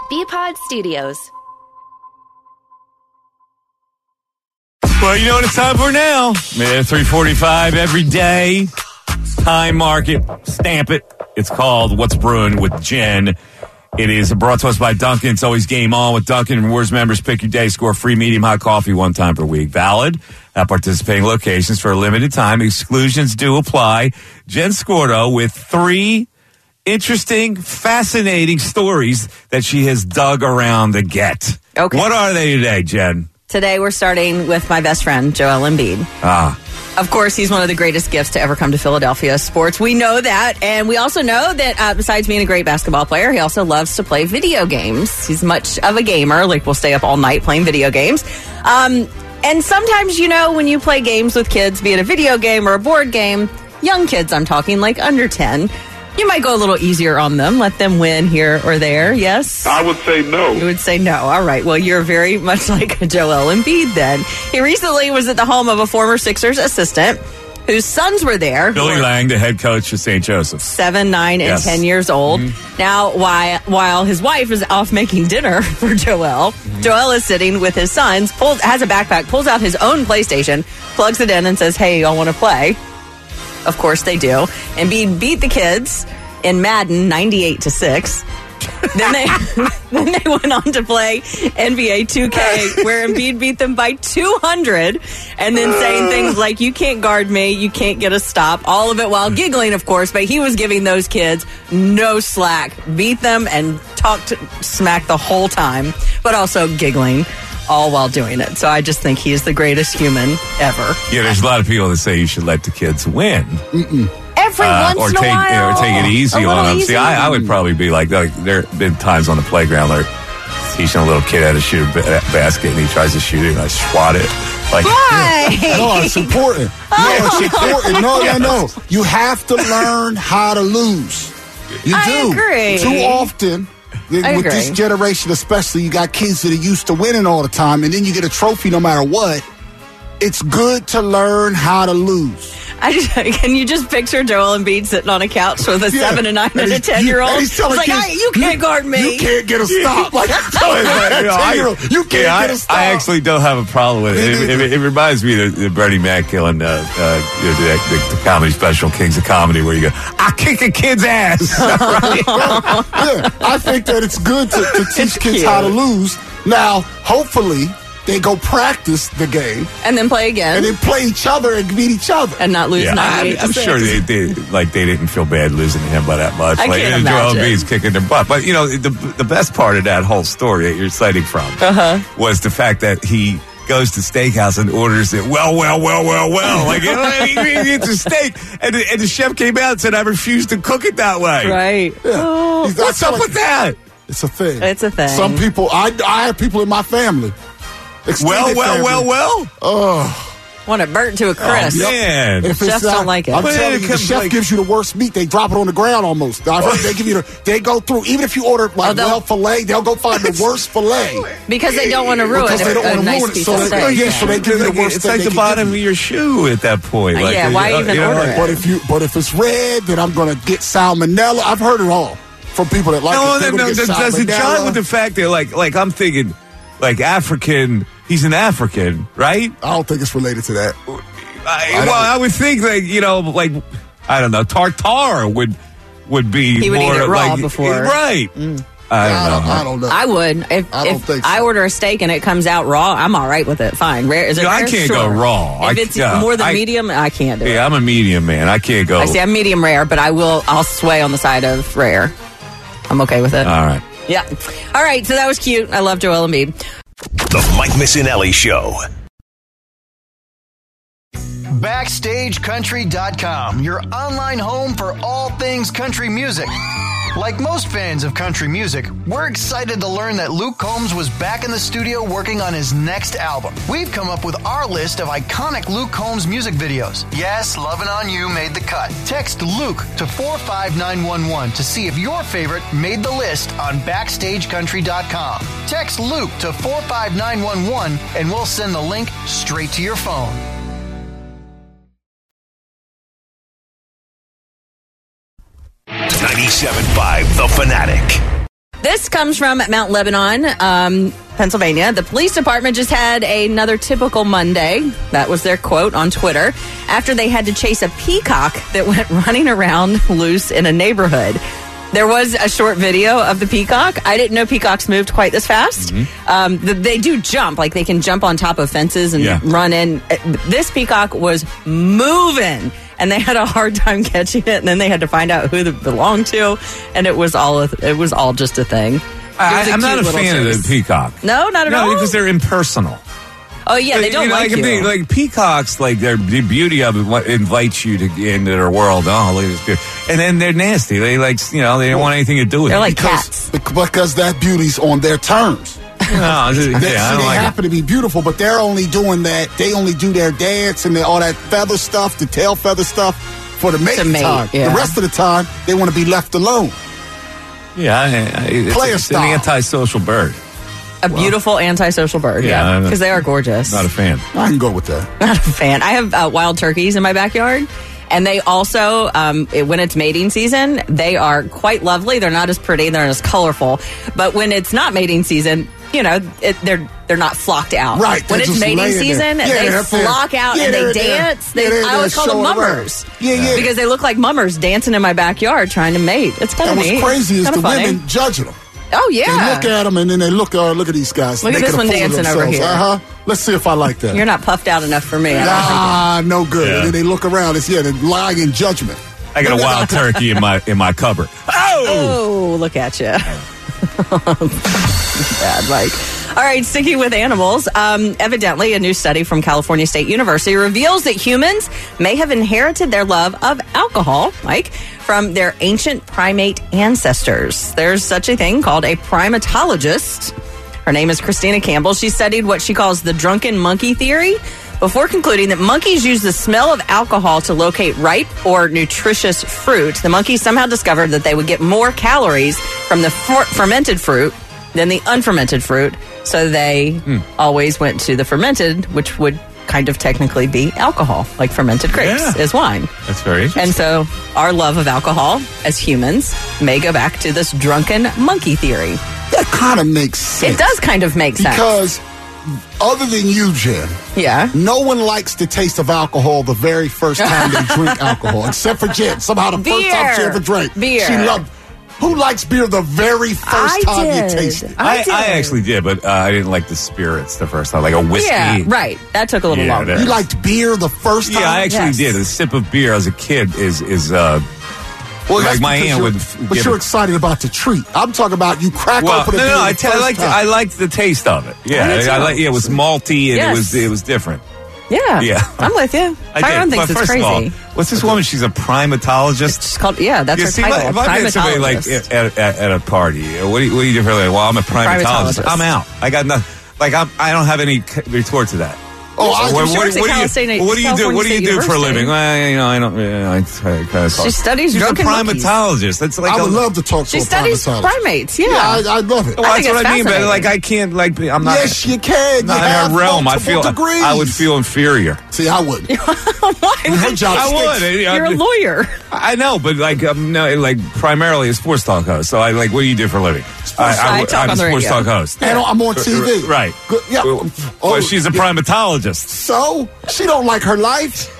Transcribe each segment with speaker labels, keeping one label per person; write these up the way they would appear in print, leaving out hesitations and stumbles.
Speaker 1: BPod Studios.
Speaker 2: Well, you know what it's time for now. 3:45 every day. Time market. Stamp it. It's called What's Brewing with Jen. It is brought to us by Dunkin'. It's always game on with Dunkin'. Rewards members pick your day. Score free medium hot coffee one time per week. Valid at participating locations for a limited time. Exclusions do apply. Jen Scordo with 3 interesting, fascinating stories that she has dug around to get.
Speaker 3: Okay.
Speaker 2: What are they today, Jen?
Speaker 3: Today we're starting with my best friend, Joel Embiid. Of course, he's one of the greatest gifts to ever come to Philadelphia sports. We know that. And we also know that besides being a great basketball player, he also loves to play video games. He's much of a gamer. Like, we'll stay up all night playing video games. And sometimes, when you play games with kids, be it a video game or a board game, young kids I'm talking, like under 10, you might go a little easier on them, let them win here or there, yes?
Speaker 4: I would say no.
Speaker 3: You would say no. All right. Well, you're very much like Joel Embiid then. He recently was at the home of a former Sixers assistant whose sons were there.
Speaker 2: Billy Lang, the head coach of St. Joseph's.
Speaker 3: 7, 9, and 10 years old. Mm-hmm. Now, while his wife is off making dinner for Joel, Joel is sitting with his sons, has a backpack, pulls out his own PlayStation, plugs it in, and says, "Hey, y'all want to play?" Of course they do. Embiid beat the kids in Madden 98-6. then they went on to play NBA 2K, where Embiid beat them by 200, and then saying things like, "You can't guard me, you can't get a stop," all of it while giggling, of course, but he was giving those kids no slack. Beat them and talked smack the whole time, but also giggling, all while doing it. So I just think he is the greatest human ever.
Speaker 2: Yeah, there's a lot of people that say you should let the kids win.
Speaker 3: Every once in a while.
Speaker 2: Or take it easy on them. See, I would probably be like, there have been times on the playground where teaching a little kid how to shoot a basket and he tries to shoot it and I swat it. Like,
Speaker 3: why?
Speaker 5: No, it's important. No. You have to learn how to lose. You do.
Speaker 3: I agree.
Speaker 5: Too often. With this generation especially, you got kids that are used to winning all the time, and then you get a trophy no matter what. It's good to learn how to lose.
Speaker 3: Can you just picture Joel Embiid sitting on a couch with a 7, a 9, and a 10-year-old?
Speaker 5: He's telling
Speaker 3: kids, "You can't guard me.
Speaker 5: You can't get a stop." Like, you can't get a stop.
Speaker 2: I actually don't have a problem with it. It reminds me of the Bernie Mac killing the comedy special, Kings of Comedy, where you go, "I kick a kid's ass."
Speaker 5: I think that it's good to teach kids how to lose. Now, hopefully, they go practice the game.
Speaker 3: And then play again.
Speaker 5: And then play each other and beat each other.
Speaker 3: And not lose 98%.
Speaker 2: I'm sure they didn't feel bad losing to him by that much.
Speaker 3: I can't
Speaker 2: Joel
Speaker 3: imagine.
Speaker 2: Embiid's kicking their butt. But, the best part of that whole story that you're citing from was the fact that he goes to steakhouse and orders it well. Like, he gets a steak. And the chef came out and said, "I refuse to cook it that way."
Speaker 3: Right.
Speaker 5: Yeah.
Speaker 3: Oh.
Speaker 2: What's up with that?
Speaker 5: It's a thing.
Speaker 3: It's a thing.
Speaker 5: Some people, I have people in my family.
Speaker 2: Well.
Speaker 3: Want it burnt to a crisp.
Speaker 2: Oh, man.
Speaker 3: Chefs don't like it.
Speaker 5: I'm telling you, the chef gives you the worst meat. They drop it on the ground almost. I've heard they go through, even if you order filet, they'll go find the worst filet.
Speaker 3: Because they don't want to ruin
Speaker 5: Because they don't want
Speaker 3: a
Speaker 5: to
Speaker 3: nice
Speaker 5: ruin it.
Speaker 3: piece
Speaker 5: So
Speaker 3: of steak.
Speaker 5: so they give you the worst
Speaker 2: It's like the bottom of your shoe at that point.
Speaker 3: Yeah, why even order it?
Speaker 5: But if it's red, then I'm going to get salmonella. I've heard it all from people that like it.
Speaker 2: No, does it jive with the fact that, like I'm thinking, like African, he's an African, right?
Speaker 5: I don't think it's related to that.
Speaker 2: I would think I don't know, tartare would be
Speaker 3: he would
Speaker 2: more
Speaker 3: eat it raw
Speaker 2: like
Speaker 3: before.
Speaker 2: Right.
Speaker 5: I don't know.
Speaker 3: I would. If I order a steak and it comes out raw, I'm all right with it. Fine. Rare? Is it rare?
Speaker 2: I can't go raw.
Speaker 3: If it's more than medium, I can't do it.
Speaker 2: Yeah, I'm a medium man. I can't go.
Speaker 3: I see. I'm medium rare, but I'll sway on the side of rare. I'm okay with it.
Speaker 2: All right.
Speaker 3: Yeah. All right. So that was cute. I love Joel Embiid.
Speaker 6: The Mike Missinelli Show.
Speaker 7: BackstageCountry.com, your online home for all things country music. Like most fans of country music, we're excited to learn that Luke Combs was back in the studio working on his next album. We've come up with our list of iconic Luke Combs music videos. Yes, Lovin' On You made the cut. Text Luke to 45911 to see if your favorite made the list on BackstageCountry.com. Text Luke to 45911 and we'll send the link straight to your phone.
Speaker 6: 97.5 The Fanatic.
Speaker 3: This comes from Mount Lebanon, Pennsylvania. The police department just had another typical Monday. That was their quote on Twitter after they had to chase a peacock that went running around loose in a neighborhood. There was a short video of the peacock. I didn't know peacocks moved quite this fast. They do jump, like they can jump on top of fences and run in. This peacock was moving, and they had a hard time catching it. And then they had to find out who it belonged to, and it was all just a thing.
Speaker 2: I'm not a fan of the peacock.
Speaker 3: No, not at all.
Speaker 2: No, because they're impersonal.
Speaker 3: Oh yeah, they don't like you.
Speaker 2: Like peacocks, like the beauty of it what invites you into their world. Oh, look at this beauty. And then they're nasty. They they don't want anything to do with it.
Speaker 3: They're like cats.
Speaker 5: Because that beauty's on their terms.
Speaker 2: No,
Speaker 5: they happen to be beautiful, but they're only doing that. They only do their dance and all that feather stuff, the tail feather stuff, for the mating time. Yeah. The rest of the time, they want to be left alone.
Speaker 2: Yeah, it's an antisocial bird.
Speaker 3: A beautiful antisocial bird, because they are gorgeous.
Speaker 2: Not a fan.
Speaker 5: I can go with that.
Speaker 3: Not a fan. I have wild turkeys in my backyard, and they also, when it's mating season, they are quite lovely. They're not as pretty, they're not as colorful. But when it's not mating season, they're not flocked out.
Speaker 5: Right.
Speaker 3: When it's mating season, they flock out and they dance. I always call them mummers.
Speaker 5: Yeah.
Speaker 3: Because they look like mummers dancing in my backyard trying to mate. It's kind of neat.
Speaker 5: And what's crazy is the women judging them.
Speaker 3: Oh, yeah.
Speaker 5: They look at them and then they look at these guys.
Speaker 3: Look at this one dancing over here.
Speaker 5: Let's see if I like that.
Speaker 3: You're not puffed out enough for me.
Speaker 5: No good. Yeah. And then they look around. They're lying in judgment.
Speaker 2: I got a wild turkey in my cupboard.
Speaker 3: Oh, look at you. Bad, Mike. All right, sticking with animals. Evidently, a new study from California State University reveals that humans may have inherited their love of alcohol, Mike, from their ancient primate ancestors. There's such a thing called a primatologist. Her name is Christina Campbell. She studied what she calls the drunken monkey theory before concluding that monkeys use the smell of alcohol to locate ripe or nutritious fruit. The monkeys somehow discovered that they would get more calories from the fermented fruit than the unfermented fruit, so they always went to the fermented, which would kind of technically be alcohol, like fermented grapes is wine.
Speaker 2: That's very interesting.
Speaker 3: And so our love of alcohol as humans may go back to this drunken monkey theory.
Speaker 5: That kind of makes sense.
Speaker 3: It does kind of make sense.
Speaker 5: Because other than you, Jen, no one likes the taste of alcohol the very first time they drink alcohol, except for Jen. Somehow the first time she ever drank, she loved. Who likes beer the very first time you taste it?
Speaker 2: I actually did, but I didn't like the spirits the first time, like a whiskey.
Speaker 3: Yeah, right. That took a little longer.
Speaker 5: You liked beer the first time?
Speaker 2: Yeah, I actually did. A sip of beer as a kid is like my aunt would.
Speaker 5: But you're excited about the treat. I'm talking about you crack open a beer.
Speaker 2: I liked the taste of it. Yeah, it was malty and it was different.
Speaker 3: Yeah, I'm with you. Tyrone thinks it's crazy.
Speaker 2: All, what's this woman? She's a primatologist.
Speaker 3: It's called, that's her title.
Speaker 2: If I met somebody like at a party, what do you do for a living? Well, I'm a primatologist. I'm out. I got nothing. Like I don't have any retort to that.
Speaker 3: What
Speaker 2: do you do? What do you do for a living? Well, I don't.
Speaker 3: She studies drunken monkeys.
Speaker 2: She's a primatologist. That's like
Speaker 5: I would love to talk to
Speaker 3: a primatologist. She studies primates. Yeah,
Speaker 5: I love it.
Speaker 2: Well, that's what I mean. But I can't. I'm not.
Speaker 5: Yes, you can.
Speaker 2: Not in her realm. I would feel inferior.
Speaker 5: See, I wouldn't.
Speaker 3: Why?
Speaker 5: Her job
Speaker 2: I would.
Speaker 3: You're a lawyer.
Speaker 2: I know, but primarily a sports talk host. So what do you do for a living? I'm a sports talk host.
Speaker 5: And I'm on TV.
Speaker 2: Right.
Speaker 5: Yeah.
Speaker 2: Well, she's a primatologist.
Speaker 5: So she don't like her life.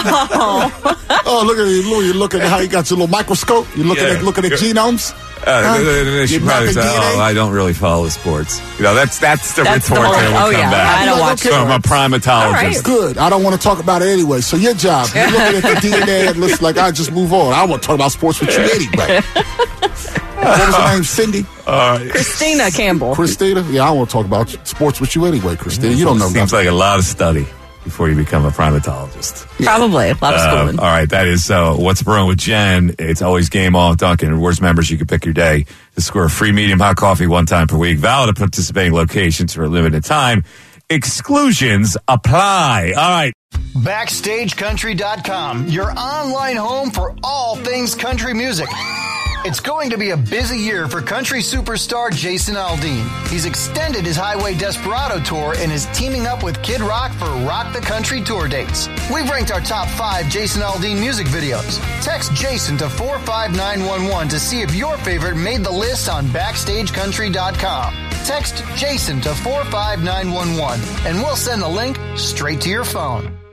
Speaker 5: Look at you! You're looking at how you got your little microscope. You're looking at genomes.
Speaker 2: She probably said, I don't really follow sports. That's the retort that will come back.
Speaker 3: I don't watch
Speaker 2: it. I'm a primatologist.
Speaker 3: Right.
Speaker 5: Good. I don't want to talk about it anyway. So your job, you're looking at the DNA and looks like I just move on. I want to talk about sports with you anyway. What was her name? Cindy?
Speaker 3: Christina Campbell.
Speaker 5: Christina? Yeah, I want to talk about sports with you anyway, Christina. You don't know
Speaker 2: Seems like a lot of study before you become a primatologist.
Speaker 3: Yeah. Probably. A lot of schooling.
Speaker 2: All right, that is What's Brewing with Jen. It's always game on with Dunkin'. Rewards members, you can pick your day to score a free medium hot coffee one time per week. Valid at participating locations for a limited time. Exclusions apply. All right.
Speaker 7: BackstageCountry.com, your online home for all things country music. It's going to be a busy year for country superstar Jason Aldean. He's extended his Highway Desperado tour and is teaming up with Kid Rock for Rock the Country tour dates. We've ranked our top 5 Jason Aldean music videos. Text Jason to 45911 to see if your favorite made the list on BackstageCountry.com. Text Jason to 45911 and we'll send the link straight to your phone.